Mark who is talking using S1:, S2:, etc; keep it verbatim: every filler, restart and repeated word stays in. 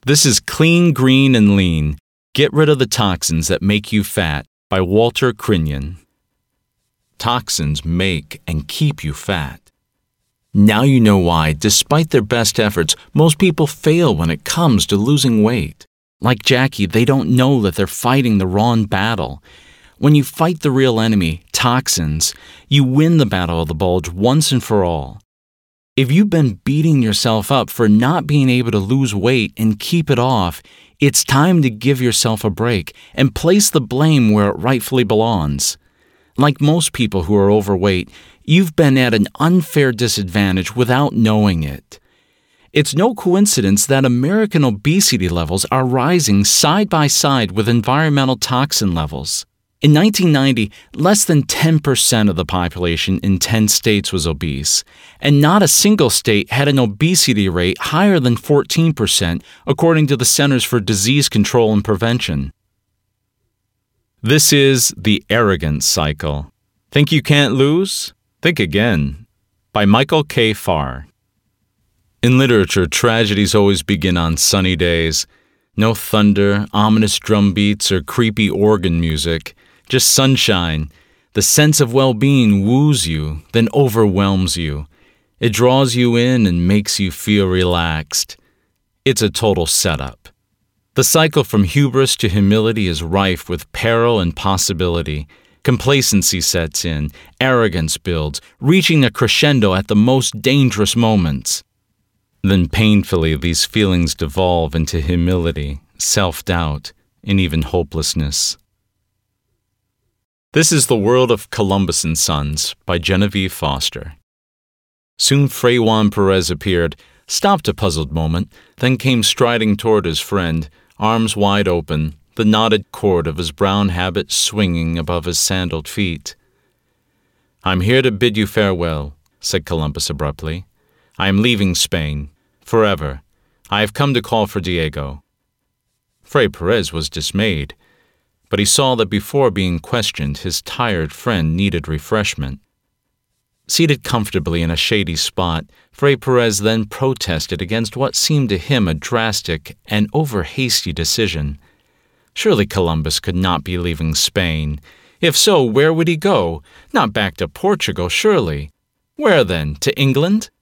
S1: This is Clean, Green, and Lean. Get rid of the toxins that make you fat by Walter Crinnion. Toxins make and keep you fat. Now you know why, despite their best efforts, most people fail when it comes to losing weight. Like Jackie, they don't know that they're fighting the wrong battle. When you fight the real enemy, toxins, you win the battle of the bulge once and for all. If you've been beating yourself up for not being able to lose weight and keep it off, it's time to give yourself a break and place the blame where it rightfully belongs. Like most people who are overweight, you've been at an unfair disadvantage without knowing it. It's no coincidence that American obesity levels are rising side by side with environmental toxin levels. In nineteen ninety, less than ten percent of the population in ten states was obese, and not a single state had an obesity rate higher than fourteen percent, according to the Centers for Disease Control and Prevention. This is The Arrogance Cycle. Think you can't lose? Think again. By Michael K. Farr. In literature, tragedies always begin on sunny days. No thunder, ominous drum beats, or creepy organ music. Just sunshine. The sense of well-being woos you, then overwhelms you. It draws you in and makes you feel relaxed. It's a total setup. The cycle from hubris to humility is rife with peril and possibility. Complacency sets in, arrogance builds, reaching a crescendo at the most dangerous moments. Then painfully these feelings devolve into humility, self-doubt, and even hopelessness. This is The World of Columbus and Sons by Genevieve Foster. Soon Fray Juan Perez appeared, stopped a puzzled moment, then came striding toward his friend, arms wide open, the knotted cord of his brown habit swinging above his sandaled feet. "I'm here to bid you farewell," said Columbus abruptly. "I am leaving Spain. Forever. I have come to call for Diego." Fray Perez was dismayed, but he saw that before being questioned, his tired friend needed refreshment. Seated comfortably in a shady spot, Fray Perez then protested against what seemed to him a drastic and over-hasty decision. Surely Columbus could not be leaving Spain. If so, where would he go? Not back to Portugal, surely. Where then? To England?